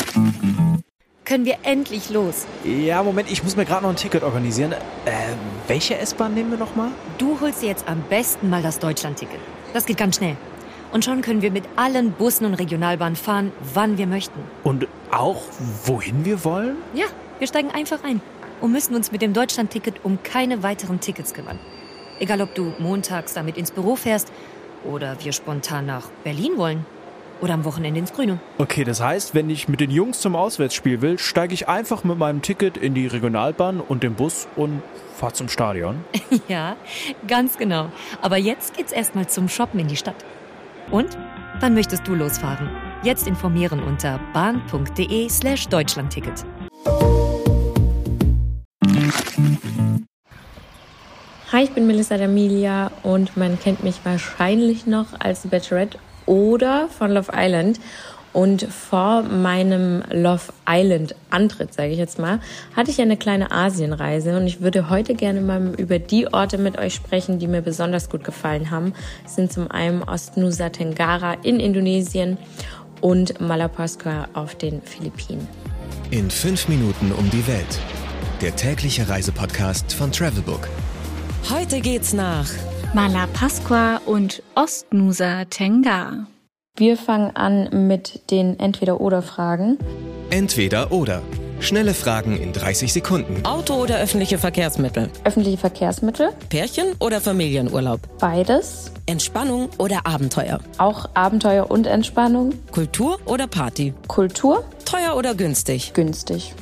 Können wir endlich los? Ja, Moment, ich muss mir gerade noch ein Ticket organisieren. Welche S-Bahn nehmen wir nochmal? Du holst dir jetzt am besten mal das Deutschland-Ticket. Das geht ganz schnell. Und schon können wir mit allen Bussen und Regionalbahnen fahren, wann wir möchten. Und auch, wohin wir wollen? Ja, wir steigen einfach ein und müssen uns mit dem Deutschland-Ticket um keine weiteren Tickets kümmern. Egal, ob du montags damit ins Büro fährst oder wir spontan nach Berlin wollen. Oder am Wochenende ins Grüne. Okay, das heißt, wenn ich mit den Jungs zum Auswärtsspiel will, steige ich einfach mit meinem Ticket in die Regionalbahn und den Bus und fahre zum Stadion. Ja, ganz genau. Aber jetzt geht's erstmal zum Shoppen in die Stadt. Und? Wann möchtest du losfahren? Jetzt informieren unter bahn.de/Deutschlandticket. Hi, ich bin Melissa D'Amelia und man kennt mich wahrscheinlich noch als Bachelorette oder von Love Island. Und vor meinem Love Island Antritt, sage ich jetzt mal, hatte ich eine kleine Asienreise und ich würde heute gerne mal über die Orte mit euch sprechen, die mir besonders gut gefallen haben. Es sind zum einen Ost Nusa Tenggara in Indonesien und Malapascua auf den Philippinen. In 5 Minuten um die Welt. Der tägliche Reisepodcast von Travelbook. Heute geht's nach Malapascua und Ost Nusa Tenggara. Wir fangen an mit den Entweder-Oder-Fragen. Entweder oder. Schnelle Fragen in 30 Sekunden. Auto oder öffentliche Verkehrsmittel? Öffentliche Verkehrsmittel. Pärchen oder Familienurlaub? Beides. Entspannung oder Abenteuer? Auch Abenteuer und Entspannung. Kultur oder Party? Kultur. Teuer oder günstig? Günstig.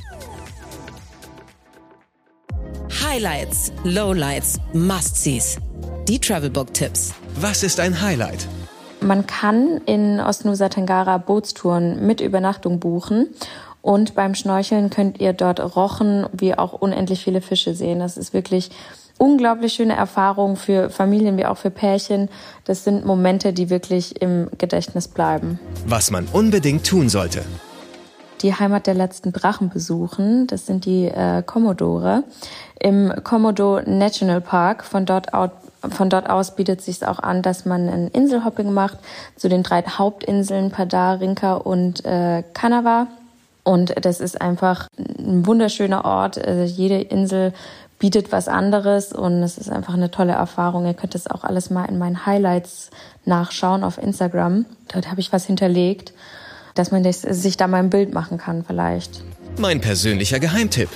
Highlights, Lowlights, Must-Sees. Die Travelbook-Tipps. Was ist ein Highlight? Man kann in Ost Nusa Tenggara Bootstouren mit Übernachtung buchen und beim Schnorcheln könnt ihr dort Rochen wie auch unendlich viele Fische sehen. Das ist wirklich unglaublich schöne Erfahrung für Familien wie auch für Pärchen. Das sind Momente, die wirklich im Gedächtnis bleiben. Was man unbedingt tun sollte. Die Heimat der letzten Drachen besuchen. Das sind die Komodore im Komodo National Park. Von dort aus bietet es sich auch an, dass man ein Inselhopping macht zu den 3 Hauptinseln Padar, Rinca und Kanawa. Und das ist einfach ein wunderschöner Ort. Jede Insel bietet was anderes und es ist einfach eine tolle Erfahrung. Ihr könnt das auch alles mal in meinen Highlights nachschauen auf Instagram. Dort habe ich was hinterlegt, dass man sich da mal ein Bild machen kann vielleicht. Mein persönlicher Geheimtipp.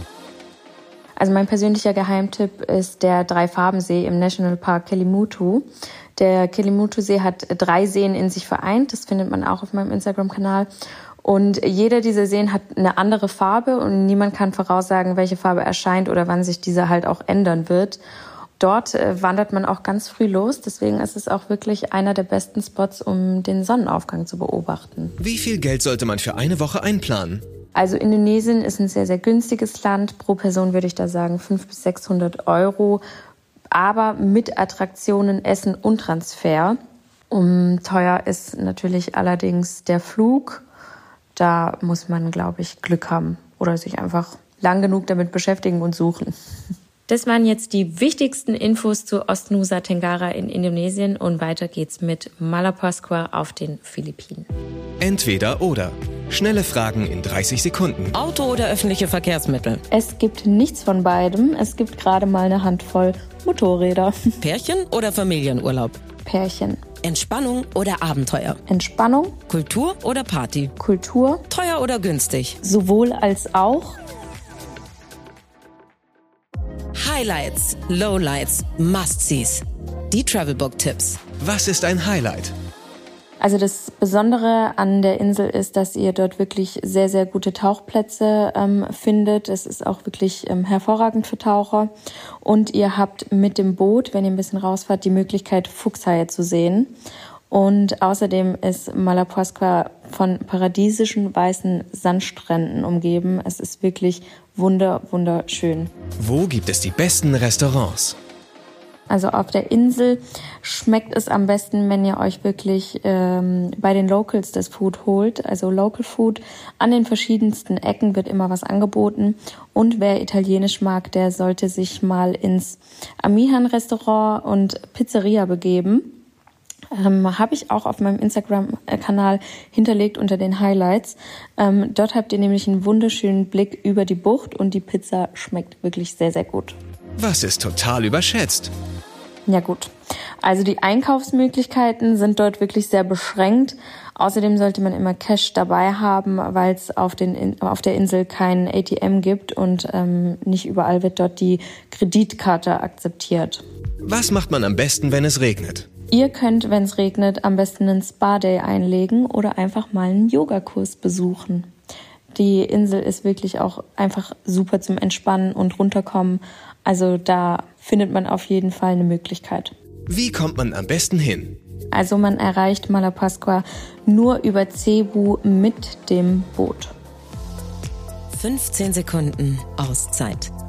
Also mein persönlicher Geheimtipp ist der 3-Farben-See im Nationalpark Kelimutu. Der Kelimutu-See hat 3 Seen in sich vereint. Das findet man auch auf meinem Instagram-Kanal. Und jeder dieser Seen hat eine andere Farbe und niemand kann voraussagen, welche Farbe erscheint oder wann sich diese halt auch ändern wird. Dort wandert man auch ganz früh los, deswegen ist es auch wirklich einer der besten Spots, um den Sonnenaufgang zu beobachten. Wie viel Geld sollte man für eine Woche einplanen? Also Indonesien ist ein sehr, sehr günstiges Land. Pro Person würde ich da sagen 500 bis 600 Euro, aber mit Attraktionen, Essen und Transfer. Teuer ist natürlich allerdings der Flug. Da muss man, glaube ich, Glück haben oder sich einfach lang genug damit beschäftigen und suchen. Das waren jetzt die wichtigsten Infos zu Ost Nusa Tenggara in Indonesien und weiter geht's mit Malapascua auf den Philippinen. Entweder oder. Schnelle Fragen in 30 Sekunden. Auto oder öffentliche Verkehrsmittel? Es gibt nichts von beidem. Es gibt gerade mal eine Handvoll Motorräder. Pärchen oder Familienurlaub? Pärchen. Entspannung oder Abenteuer? Entspannung. Kultur oder Party? Kultur. Teuer oder günstig? Sowohl als auch. Highlights, Lowlights, Must-Sees. Die Travelbook-Tipps. Was ist ein Highlight? Also das Besondere an der Insel ist, dass ihr dort wirklich sehr, sehr gute Tauchplätze findet. Es ist auch wirklich hervorragend für Taucher. Und ihr habt mit dem Boot, wenn ihr ein bisschen rausfahrt, die Möglichkeit, Fuchshaie zu sehen. Und außerdem ist Malapascua von paradiesischen weißen Sandstränden umgeben. Es ist wirklich wunderschön. Wo gibt es die besten Restaurants? Also auf der Insel schmeckt es am besten, wenn ihr euch wirklich bei den Locals das Food holt. Also Local Food. An den verschiedensten Ecken wird immer was angeboten. Und wer Italienisch mag, der sollte sich mal ins Amihan Restaurant und Pizzeria begeben. Habe ich auch auf meinem Instagram-Kanal hinterlegt unter den Highlights. Dort habt ihr nämlich einen wunderschönen Blick über die Bucht und die Pizza schmeckt wirklich sehr, sehr gut. Was ist total überschätzt? Ja gut, also die Einkaufsmöglichkeiten sind dort wirklich sehr beschränkt. Außerdem sollte man immer Cash dabei haben, weil es auf der Insel kein ATM gibt und nicht überall wird dort die Kreditkarte akzeptiert. Was macht man am besten, wenn es regnet? Ihr könnt, wenn es regnet, am besten einen Spa-Day einlegen oder einfach mal einen Yogakurs besuchen. Die Insel ist wirklich auch einfach super zum Entspannen und runterkommen. Also da findet man auf jeden Fall eine Möglichkeit. Wie kommt man am besten hin? Also man erreicht Malapascua nur über Cebu mit dem Boot. 15 Sekunden Auszeit.